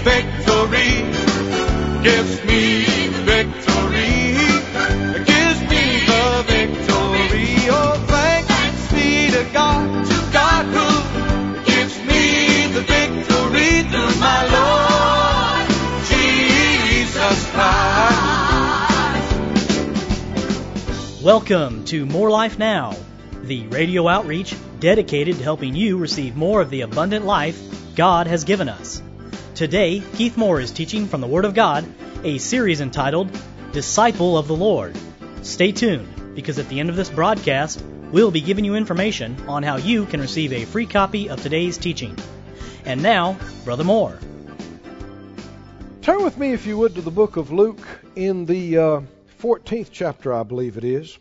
victory. Gives me the victory. Gives me the victory. Oh, thanks be to God who gives me the victory through my Lord Jesus Christ. Welcome to More Life Now, the radio outreach dedicated to helping you receive more of the abundant life God has given us. Today, Keith Moore is teaching from the Word of God, a series entitled Disciple of the Lord. Stay tuned, because at the end of this broadcast, we'll be giving you information on how you can receive a free copy of today's teaching. And now, Brother Moore. Turn with me, if you would, to the book of Luke in the 14th chapter, I believe it is.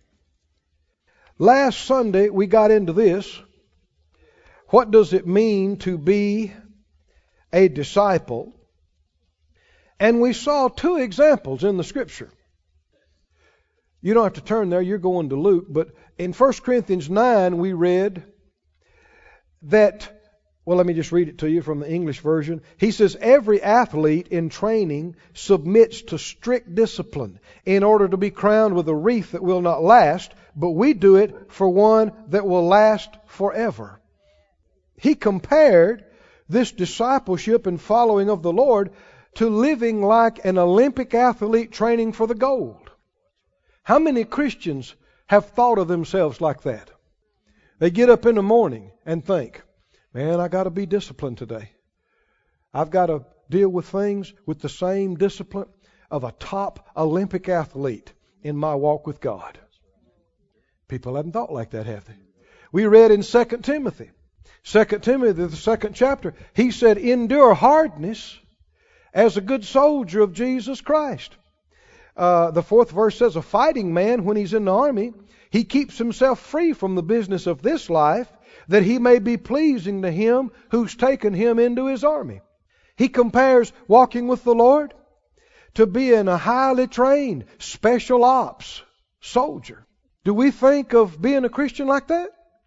Last Sunday, we got into this. What does it mean to be a disciple? And we saw two examples in the Scripture. You don't have to turn there, you're going to Luke. But in 1 Corinthians 9, we read that, well, let me just read it to you from the English version. He says, every athlete in training submits to strict discipline in order to be crowned with a wreath that will not last, but we do it for one that will last forever. He compared this discipleship and following of the Lord to living like an Olympic athlete training for the gold. How many Christians have thought of themselves like that? They get up in the morning and think, man, I got to be disciplined today. I've got to deal with things with the same discipline of a top Olympic athlete in my walk with God. People haven't thought like that, have they? We read in 2 Timothy. 2 Timothy, the 2nd chapter, he said, endure hardness as a good soldier of Jesus Christ. The 4th verse says, a fighting man, when he's in the army, he keeps himself free from the business of this life, that he may be pleasing to him who's taken him into his army. He compares walking with the Lord to being a highly trained special ops soldier. Do we think of being a Christian like that?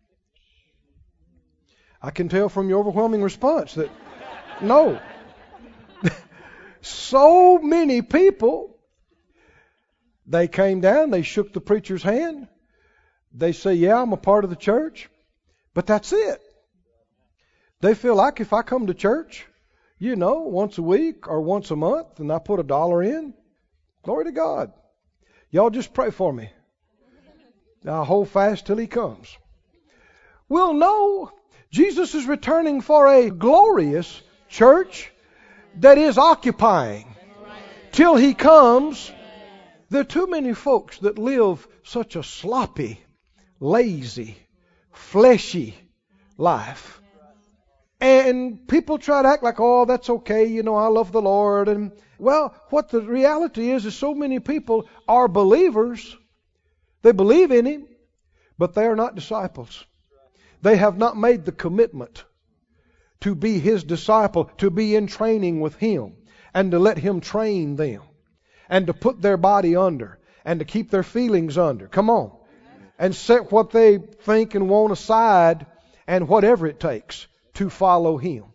I can tell from your overwhelming response that no. So many people, they came down, they shook the preacher's hand. They say, yeah, I'm a part of the church, but that's it. They feel like if I come to church, once a week or once a month, and I put $1 in, glory to God. Y'all just pray for me. I'll hold fast till He comes. Well, no. Jesus is returning for a glorious church that is occupying till He comes. There are too many folks that live such a sloppy, lazy, fleshy life. And people try to act like, oh, that's okay, I love the Lord. And well, what the reality is so many people are believers. They believe in Him, but they are not disciples. They have not made the commitment to be His disciple, to be in training with Him, and to let Him train them, and to put their body under, and to keep their feelings under. Come on. And set what they think and want aside, and whatever it takes to follow Him.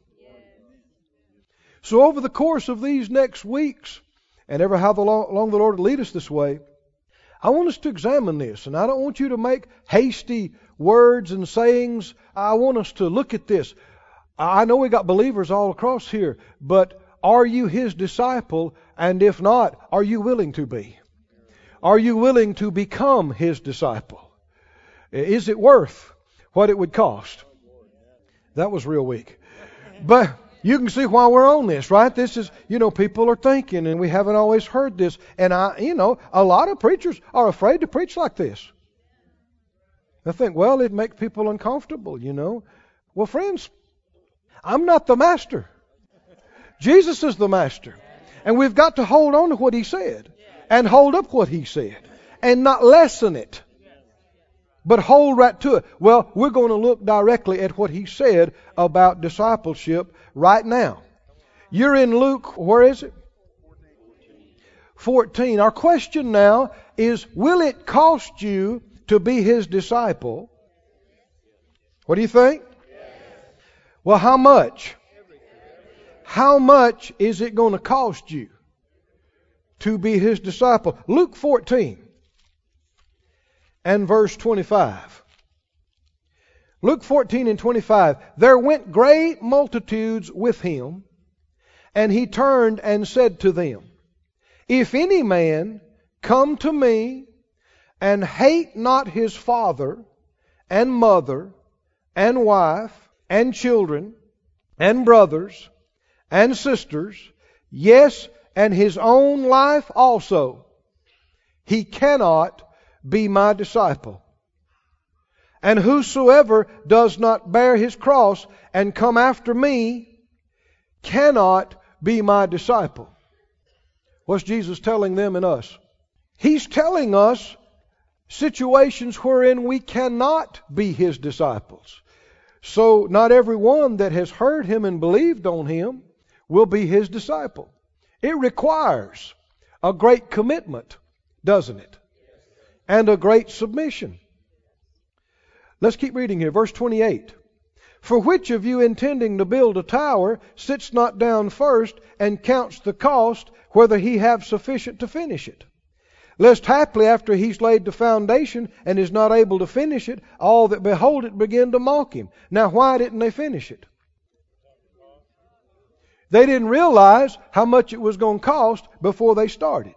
So over the course of these next weeks, and ever how long the Lord will lead us this way, I want us to examine this, and I don't want you to make hasty words and sayings. I want us to look at this. I know we got believers all across here, but are you His disciple? And if not, are you willing to be? Are you willing to become His disciple? Is it worth what it would cost? That was real weak. But you can see why we're on this, right? This is, people are thinking, and we haven't always heard this. And a lot of preachers are afraid to preach like this. They think, well, it'd make people uncomfortable, Well, friends, I'm not the master. Jesus is the master. And we've got to hold on to what He said, and hold up what He said, and not lessen it, but hold right to it. Well, we're going to look directly at what He said about discipleship right now. You're in Luke, where is it? 14. Our question now is, will it cost you to be His disciple? What do you think? Well, how much? How much is it going to cost you to be His disciple? Luke 14 and verse 25. Luke 14 and 25. There went great multitudes with Him, and He turned and said to them, If any man come to me and hate not his father and mother and wife and children and brothers and sisters, yes, and his own life also, he cannot be my disciple. And whosoever does not bear his cross and come after me cannot be my disciple. What's Jesus telling them and us? He's telling us situations wherein we cannot be His disciples. So not everyone that has heard Him and believed on Him will be His disciple. It requires a great commitment, doesn't it? And a great submission. Let's keep reading here. Verse 28. For which of you intending to build a tower sits not down first and counts the cost, whether he have sufficient to finish it? Lest haply after he's laid the foundation and is not able to finish it, all that behold it begin to mock him. Now why didn't they finish it? They didn't realize how much it was going to cost before they started.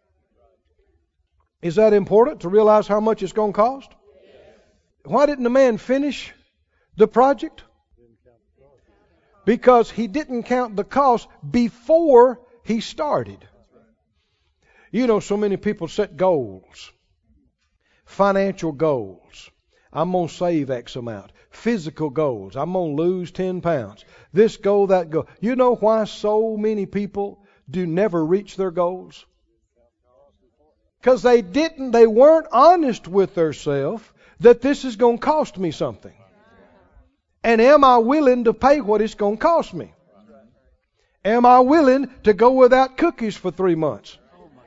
Is that important to realize how much it's going to cost? Why didn't the man finish the project? Because he didn't count the cost before he started. You know, so many people set goals. Financial goals. I'm going to save X amount. Physical goals. I'm going to lose 10 pounds. This goal, that goal. You know why so many people do never reach their goals? Because they weren't honest with themselves that this is going to cost me something. And am I willing to pay what it's going to cost me? Am I willing to go without cookies for 3 months?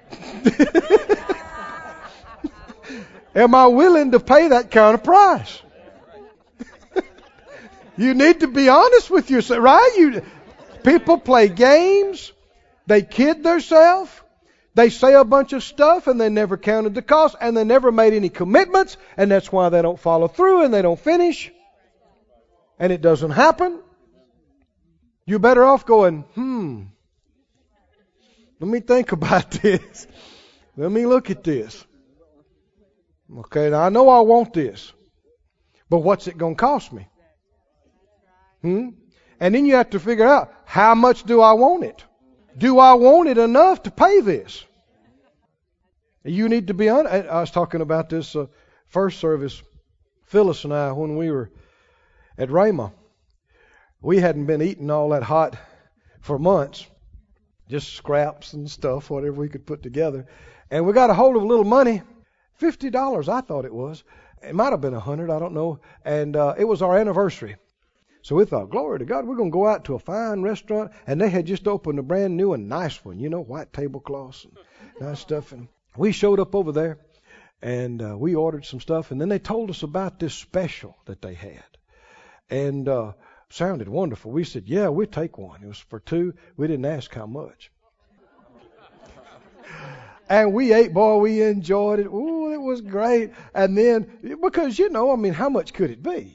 Am I willing to pay that kind of price? You need to be honest with yourself, right? People play games. They kid themselves. They say a bunch of stuff and they never counted the cost and they never made any commitments, and that's why they don't follow through and they don't finish. And it doesn't happen. You're better off going, let me think about this. Let me look at this. Okay, now I know I want this, but what's it going to cost me? And then you have to figure out, how much do I want it? Do I want it enough to pay this? You need to be honest. I was talking about this first service, Phyllis and I, when we were at Rhema. We hadn't been eating all that hot for months. Just scraps and stuff, whatever we could put together. And we got a hold of a little money, $50 I thought it was. It might have been $100, I don't know. And it was our anniversary. So we thought, glory to God, we're going to go out to a fine restaurant. And they had just opened a brand new and nice one, you know, white tablecloths and nice stuff. And we showed up over there and we ordered some stuff. And then they told us about this special that they had. And sounded wonderful. We said, yeah, we'll take one. It was for 2. We didn't ask how much. And we ate, boy, we enjoyed it. Ooh, it was great. And then, because, you know, I mean, how much could it be?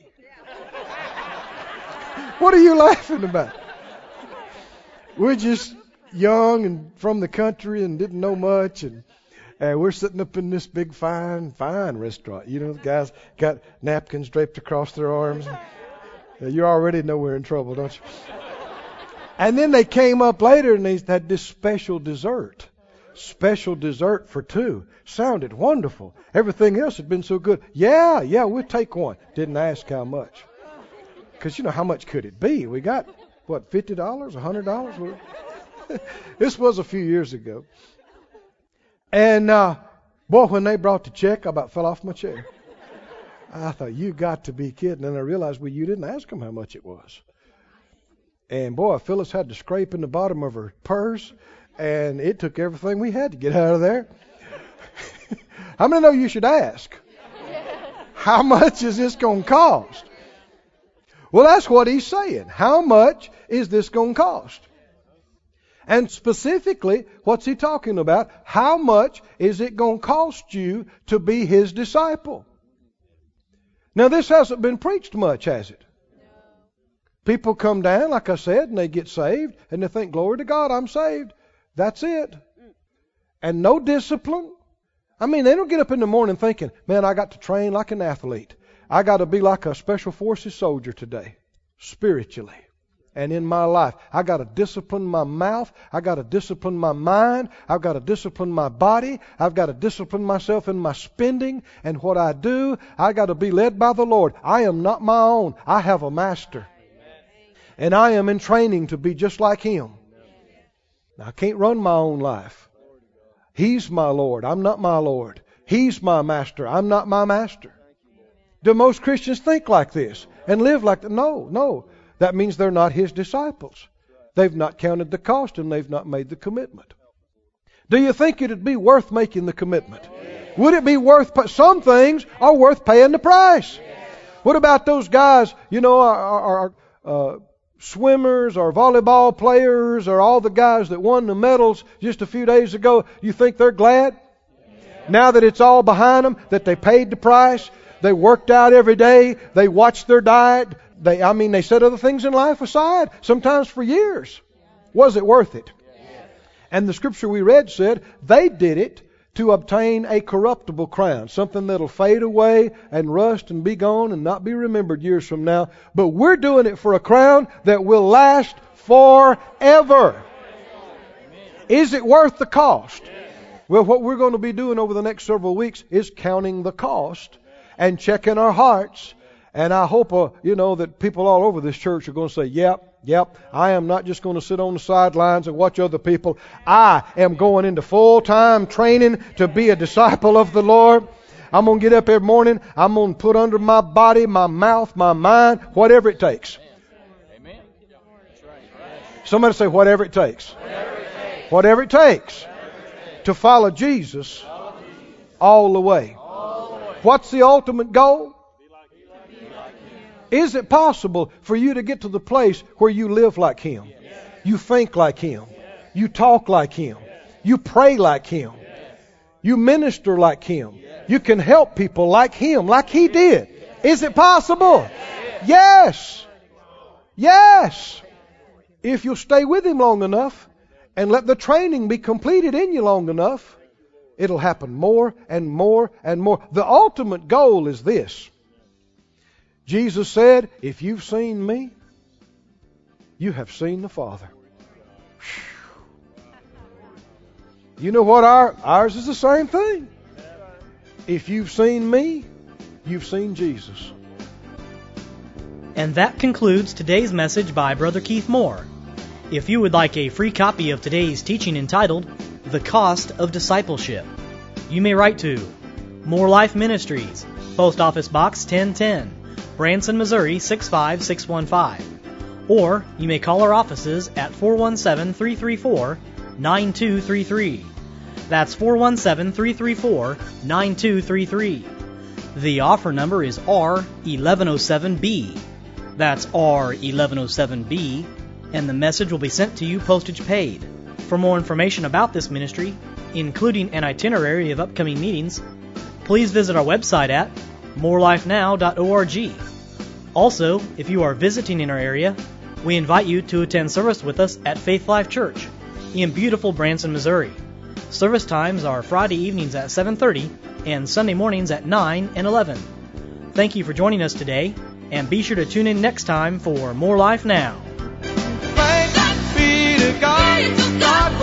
What are you laughing about? We're just young and from the country and didn't know much. And we're sitting up in this big, fine restaurant. You know, the guys got napkins draped across their arms. You already know we're in trouble, don't you? And then they came up later and they had this special dessert. Special dessert for 2. Sounded wonderful. Everything else had been so good. Yeah, we'll take one. Didn't ask how much. Because, you know, how much could it be? We got, what, $50, $100? This was a few years ago. And, boy, when they brought the check, I about fell off my chair. I thought, you got to be kidding. And I realized, well, you didn't ask them how much it was. And, boy, Phyllis had to scrape in the bottom of her purse. And it took everything we had to get out of there. How many know you should ask? How much is this going to cost? Well, that's what he's saying. How much is this going to cost? And specifically, what's he talking about? How much is it going to cost you to be his disciple? Now, this hasn't been preached much, has it? People come down, like I said, and they get saved, and they think, glory to God, I'm saved. That's it. And no discipline. I mean, they don't get up in the morning thinking, man, I got to train like an athlete. I got to be like a Special Forces soldier today, spiritually. And in my life, I got to discipline my mouth. I got to discipline my mind. I've got to discipline my body. I've got to discipline myself in my spending and what I do. I got to be led by the Lord. I am not my own. I have a master. And I am in training to be just like him. Now, I can't run my own life. He's my Lord. I'm not my Lord. He's my master. I'm not my master. Do most Christians think like this and live like that? No. That means they're not his disciples. They've not counted the cost and they've not made the commitment. Do you think it'd be worth making the commitment? Would it be worth? Some things are worth paying the price. What about those guys, are swimmers or volleyball players or all the guys that won the medals just a few days ago? You think they're glad? Now that it's all behind them, that they paid the price, they worked out every day, they watched their diet, they set other things in life aside, sometimes for years. Was it worth it? And the scripture we read said they did it to obtain a corruptible crown, something that'll fade away and rust and be gone and not be remembered years from now. But we're doing it for a crown that will last forever. Is it worth the cost? Well, what we're going to be doing over the next several weeks is counting the cost and checking our hearts. And I hope, that people all over this church are going to say, yep, I am not just going to sit on the sidelines and watch other people. I am going into full-time training to be a disciple of the Lord. I'm going to get up every morning. I'm going to put under my body, my mouth, my mind, whatever it takes. Amen. Somebody say, whatever it takes. Whatever it takes to follow Jesus all the way. What's the ultimate goal? Is it possible for you to get to the place where you live like him? You think like him. You talk like him. You pray like him. You minister like him. You can help people like him, like he did. Is it possible? Yes. Yes. If you'll stay with him long enough and let the training be completed in you long enough, it'll happen more and more and more. The ultimate goal is this. Jesus said, if you've seen me, you have seen the Father. You know what? Ours is the same thing. If you've seen me, you've seen Jesus. And that concludes today's message by Brother Keith Moore. If you would like a free copy of today's teaching entitled, The Cost of Discipleship, you may write to More Life Ministries, Post Office Box 1010, Branson, Missouri 65615. Or you may call our offices at 417-334-9233. That's 417-334-9233. The offer number is R1107B. That's R1107B, and the message will be sent to you postage paid. For more information about this ministry, including an itinerary of upcoming meetings, please visit our website at morelifenow.org. Also, if you are visiting in our area, we invite you to attend service with us at Faith Life Church in beautiful Branson, Missouri. Service times are Friday evenings at 7:30 and Sunday mornings at 9 and 11. Thank you for joining us today, and be sure to tune in next time for More Life Now. Thanks be to God.